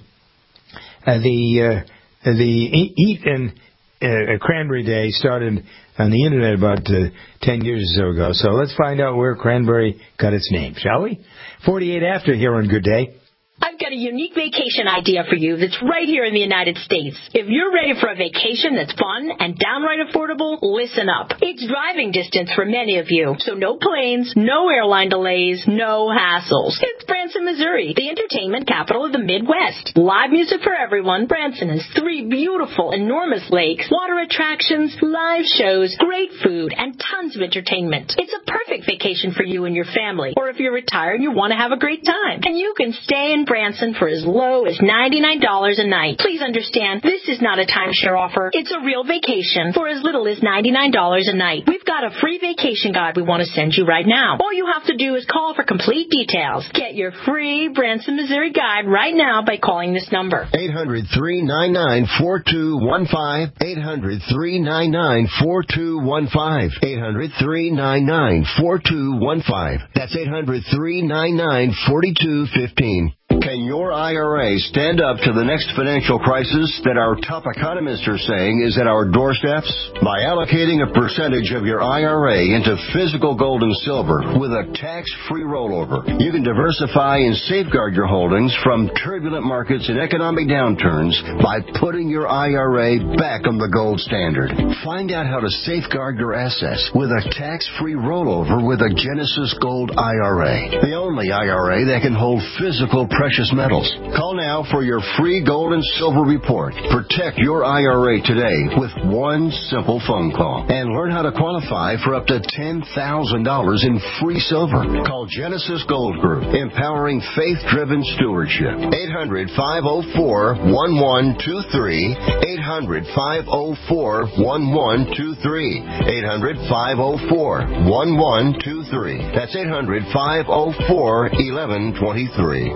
uh, the uh, the Eat and uh, Cranberry Day started on the internet about uh, ten years or so ago. So let's find out where cranberry got its name, shall we? forty-eight after here on Good Day. I've got a unique vacation idea for you that's right here in the United States. If you're ready for a vacation that's fun and downright affordable, listen up. It's driving distance for many of you, so no planes, no airline delays, no hassles. It's Branson, Missouri, the entertainment capital of the Midwest. Live music for everyone. Branson has three beautiful, enormous lakes, water attractions, live shows, great food, and tons of entertainment. It's a perfect vacation for you and your family, or if you're retired and you want to have a great time. And you can stay in Branson for as low as ninety-nine dollars a night. Please understand, this is not a timeshare offer. It's a real vacation for as little as ninety-nine dollars a night. We've got a free vacation guide we want to send you right now. All you have to do is call for complete details. Get your free Branson, Missouri guide right now by calling this number. eight hundred, three nine nine, four two one five. eight hundred, three nine nine, four two one five. eight hundred, three nine nine, four two one five. That's eight hundred, three nine nine, four two one five. Can your I R A stand up to the next financial crisis that our top economists are saying is at our doorsteps? By allocating a percentage of your I R A into physical gold and silver with a tax-free rollover, you can diversify and safeguard your holdings from turbulent markets and economic downturns by putting your I R A back on the gold standard. Find out how to safeguard your assets with a tax-free rollover with a Genesis Gold I R A, the only I R A that can hold physical precious metals. Call now for your free gold and silver report. Protect your I R A today with one simple phone call and learn how to qualify for up to ten thousand dollars in free silver. Call Genesis Gold Group, empowering faith-driven stewardship. eight hundred, five oh four, one one two three. eight hundred, five oh four, one one two three. eight hundred, five oh four, one one two three. That's eight hundred, five oh four, one one two three.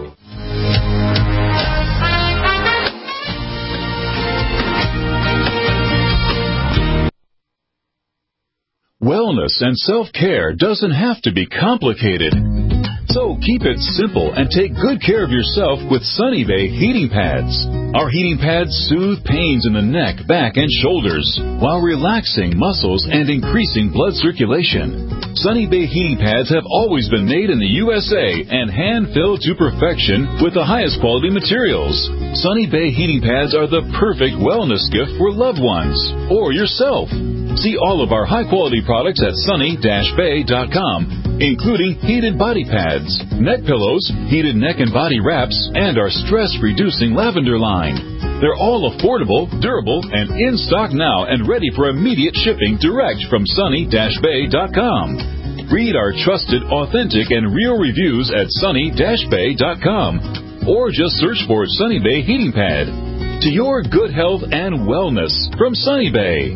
Wellness and self-care doesn't have to be complicated. So keep it simple and take good care of yourself with Sunny Bay heating pads. Our heating pads soothe pains in the neck, back, and shoulders while relaxing muscles and increasing blood circulation. Sunny Bay heating pads have always been made in the U S A and hand-filled to perfection with the highest quality materials. Sunny Bay heating pads are the perfect wellness gift for loved ones or yourself. See all of our high-quality products at sunny dash bay dot com, including heated body pads, neck pillows, heated neck and body wraps, and our stress-reducing lavender line. They're all affordable, durable, and in stock now and ready for immediate shipping direct from sunny dash bay dot com. Read our trusted, authentic, and real reviews at sunny dash bay dot com or just search for Sunny Bay Heating Pad. To your good health and wellness from Sunny Bay.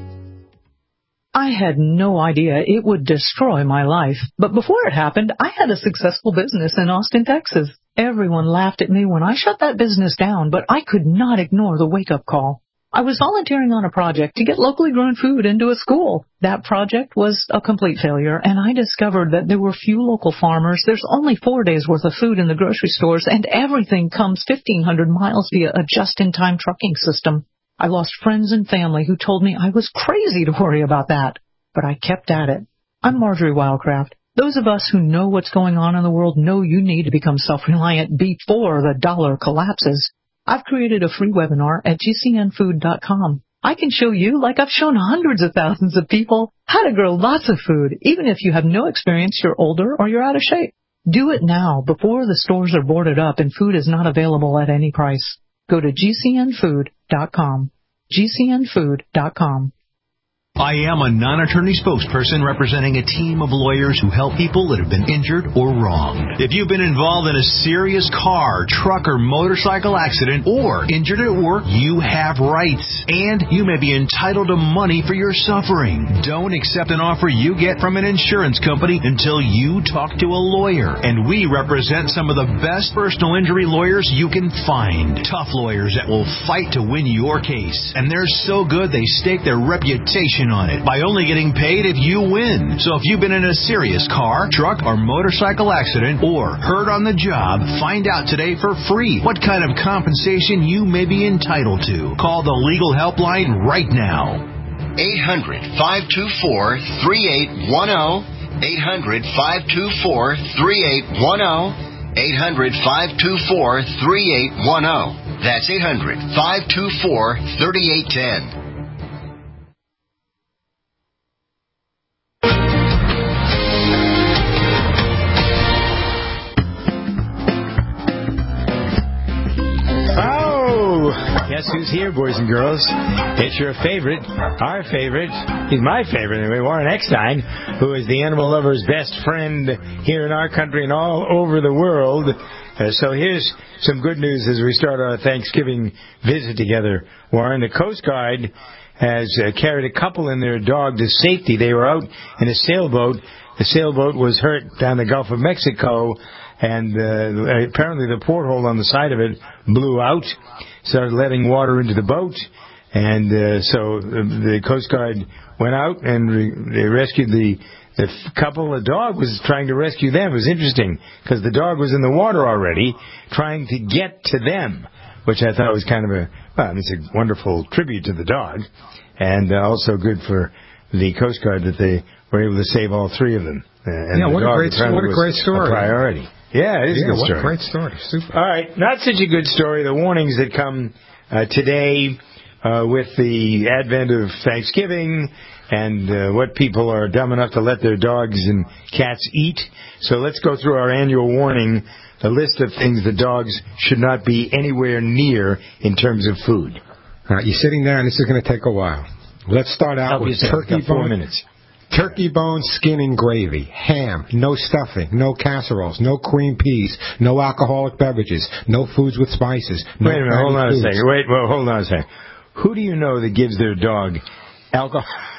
I had no idea it would destroy my life, but before it happened, I had a successful business in Austin, Texas. Everyone laughed at me when I shut that business down, but I could not ignore the wake-up call. I was volunteering on a project to get locally grown food into a school. That project was a complete failure, and I discovered that there were few local farmers. There's only four days' worth of food in the grocery stores, and everything comes fifteen hundred miles via a just-in-time trucking system. I lost friends and family who told me I was crazy to worry about that, but I kept at it. I'm Marjorie Wildcraft. Those of us who know what's going on in the world know you need to become self-reliant before the dollar collapses. I've created a free webinar at G C N food dot com. I can show you, like I've shown hundreds of thousands of people, how to grow lots of food, even if you have no experience, you're older, or you're out of shape. Do it now before the stores are boarded up and food is not available at any price. Go to G C N food dot com. G C N food dot com. I am a non-attorney spokesperson representing a team of lawyers who help people that have been injured or wronged. If you've been involved in a serious car, truck, or motorcycle accident or injured at work, you have rights, and you may be entitled to money for your suffering. Don't accept an offer you get from an insurance company until you talk to a lawyer, and we represent some of the best personal injury lawyers you can find. Tough lawyers that will fight to win your case, and they're so good they stake their reputation on it by only getting paid if you win. So if you've been in a serious car, truck, or motorcycle accident or hurt on the job, find out today for free what kind of compensation you may be entitled to. Call the legal helpline right now. eight hundred, five two four, three eight one zero. eight hundred, five two four, three eight one zero. eight hundred, five two four, three eight one zero. That's eight hundred, five two four, three eight one zero. Guess who's here, boys and girls? It's your favorite, our favorite, he's my favorite anyway, Warren Eckstein, who is the animal lover's best friend here in our country and all over the world. Uh, so here's some good news as we start our Thanksgiving visit together, Warren. The Coast Guard has uh, carried a couple and their dog to safety. They were out in a sailboat. The sailboat was hurt down the Gulf of Mexico, and uh, apparently the porthole on the side of it blew out, started letting water into the boat, and uh, so the Coast Guard went out and re- they rescued the, the couple. The dog was trying to rescue them. It was interesting because the dog was in the water already trying to get to them, which I thought was kind of a, well, it's a wonderful tribute to the dog, and uh, also good for the Coast Guard that they were able to save all three of them. Uh, and yeah, the what dog a great, what a great story. A priority. Yeah, it is yeah, a good what story. a great story. Super. All right, not such a good story. The warnings that come uh, today uh, with the advent of Thanksgiving and uh, what people are dumb enough to let their dogs and cats eat. So let's go through our annual warning, the list of things the dogs should not be anywhere near in terms of food. All right, you're sitting there, and this is going to take a while. Let's start out with turkey four bone. minutes. Turkey bone, skin, and gravy. Ham, no stuffing, no casseroles, no cream peas, no alcoholic beverages, no foods with spices. No Wait a minute, hold on foods. a second. Wait, well, hold on a second. Who do you know that gives their dog alcohol?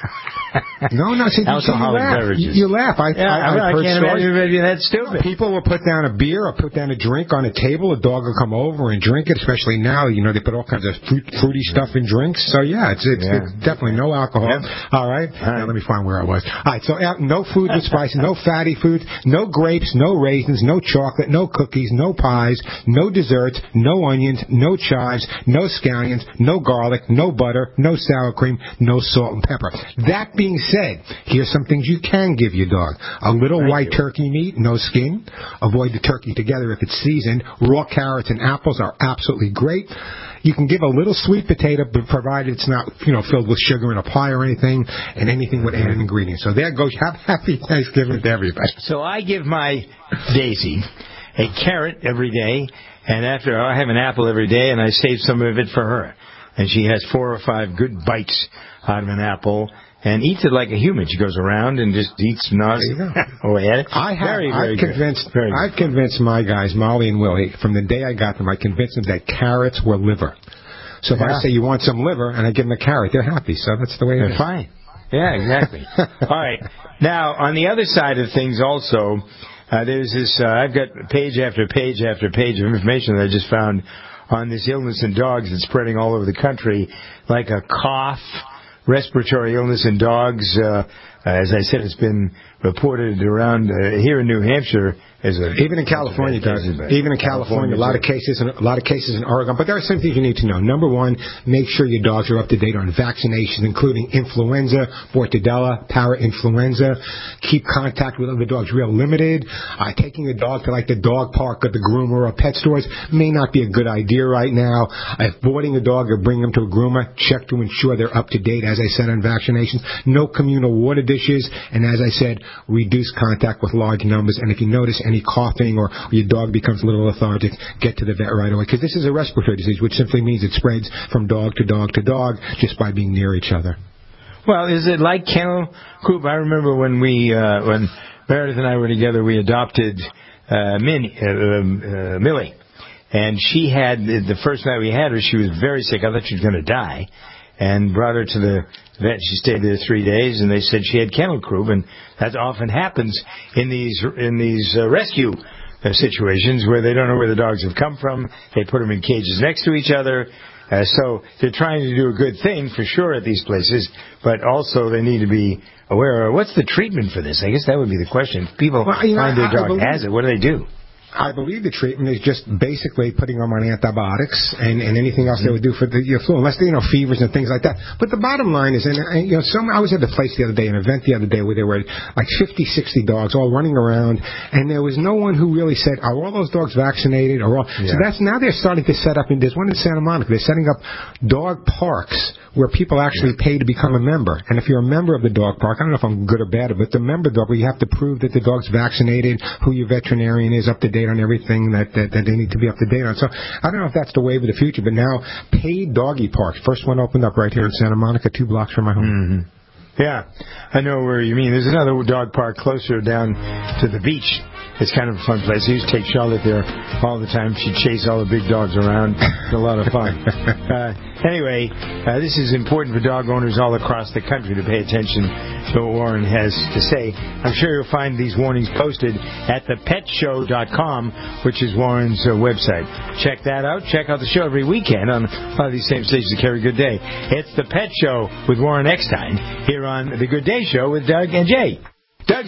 No, no, see, alcoholic you laugh. beverages. You, you laugh. I, yeah, I, I, I heard can't stories. imagine being that stupid. People will put down a beer or put down a drink on a table. A dog will come over and drink it, especially now. You know, they put all kinds of fruit, fruity stuff in drinks. So, yeah, it's, it's, yeah. it's definitely no alcohol. Yeah. All right. All right. Now, let me find where I was. All right, so uh, no food with spices, no fatty foods, no grapes, no raisins, no chocolate, no cookies, no pies, no desserts, no onions, no chives, no scallions, no garlic, no butter, no sour cream, no salt and pepper. That being said, here's some things you can give your dog. A little Thank white you. turkey meat, no skin. Avoid the turkey together if it's seasoned. Raw carrots and apples are absolutely great. You can give a little sweet potato, but provided it's not, you know, filled with sugar in a pie or anything, and anything with added ingredients. So there goes. Have happy Thanksgiving to everybody. So I give my Daisy a carrot every day, and after I have an apple every day, and I save some of it for her. And she has four or five good bites out of an apple and eats it like a human. She goes around and just eats nuts away at it. I have, very, very I've convinced, very I've convinced my guys, Molly and Willie, from the day I got them, I convinced them that carrots were liver. So if yeah. I say you want some liver and I give them a carrot, they're happy. So that's the way it they're is. Fine. Yeah, exactly. All right. Now, on the other side of things also, uh, there's this, uh, I've got page after page after page of information that I just found on this illness in dogs that's spreading all over the country, like a cough, respiratory illness in dogs. Uh, as I said, it's been reported around uh, here in New Hampshire. As a, even in California, does even in California, a lot of cases, a lot of cases in Oregon. But there are some things you need to know. Number one, make sure your dogs are up to date on vaccinations, including influenza, Mortadella, para-influenza. Keep contact with other dogs real limited. Uh, taking a dog to like the dog park or the groomer or pet stores may not be a good idea right now. If boarding a dog or bringing them to a groomer, check to ensure they're up to date. As I said on vaccinations, no communal water dishes, and as I said, reduce contact with large numbers. And if you notice any coughing or your dog becomes a little lethargic, get to the vet right away, because this is a respiratory disease, which simply means it spreads from dog to dog to dog just by being near each other. Well, is it like kennel coop? I remember when we, uh, when Meredith and I were together, we adopted uh, Minnie, uh, uh, Millie, and she had, the first night we had her, she was very sick. I thought she was going to die, and brought her to the vet. She stayed there three days, and they said she had kennel croup, and that often happens in these in these uh, rescue uh, situations where they don't know where the dogs have come from. They put them in cages next to each other. Uh, so they're trying to do a good thing for sure at these places, but also they need to be aware of what's the treatment for this. I guess that would be the question. If people well, you know, find their dog has it, what do they do? I believe the treatment is just basically putting them on antibiotics and, and anything else mm-hmm. they would do for the you know, flu, unless they, you know, fevers and things like that. But the bottom line is, and, and you know, some I was at the place the other day, an event the other day where there were like fifty, sixty dogs all running around, and there was no one who really said, are all those dogs vaccinated? Or all? Yeah. So that's now they're starting to set up, and there's one in Santa Monica. They're setting up dog parks where people actually pay to become a member. And if you're a member of the dog park, I don't know if I'm good or bad, but the member dog, where you have to prove that the dog's vaccinated, who your veterinarian is, up to date on everything that, that, that they need to be up to date on. So I don't know if that's the wave of the future, but now paid doggy parks. First one opened up right here in Santa Monica, two blocks from my home. Mm-hmm. Yeah, I know where you mean. There's another dog park closer down to the beach. It's kind of a fun place. I used to take Charlotte there all the time. She'd chase all the big dogs around. It's a lot of fun. uh, anyway, uh, this is important for dog owners all across the country to pay attention to what Warren has to say. I'm sure you'll find these warnings posted at the pet show dot com, which is Warren's uh, website. Check that out. Check out the show every weekend on one of these same stations that carry Good Day. It's the Pet Show with Warren Eckstein here on the Good Day Show with Doug and Jay. Doug.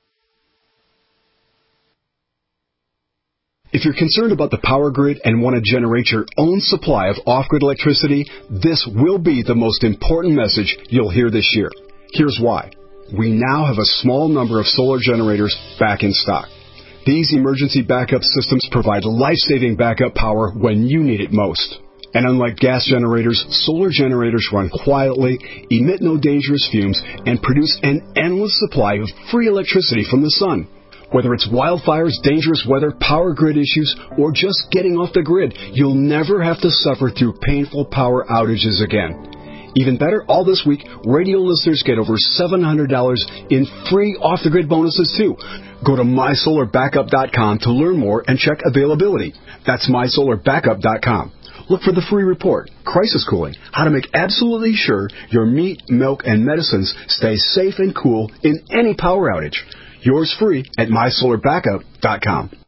If you're concerned about the power grid and want to generate your own supply of off-grid electricity, this will be the most important message you'll hear this year. Here's why. We now have a small number of solar generators back in stock. These emergency backup systems provide life-saving backup power when you need it most. And unlike gas generators, solar generators run quietly, emit no dangerous fumes, and produce an endless supply of free electricity from the sun. Whether it's wildfires, dangerous weather, power grid issues, or just getting off the grid, you'll never have to suffer through painful power outages again. Even better, all this week, radio listeners get over seven hundred dollars in free off-the-grid bonuses, too. Go to my solar backup dot com to learn more and check availability. That's my solar backup dot com. Look for the free report, Crisis Cooling, how to make absolutely sure your meat, milk, and medicines stay safe and cool in any power outage. Yours free at my solar backup dot com.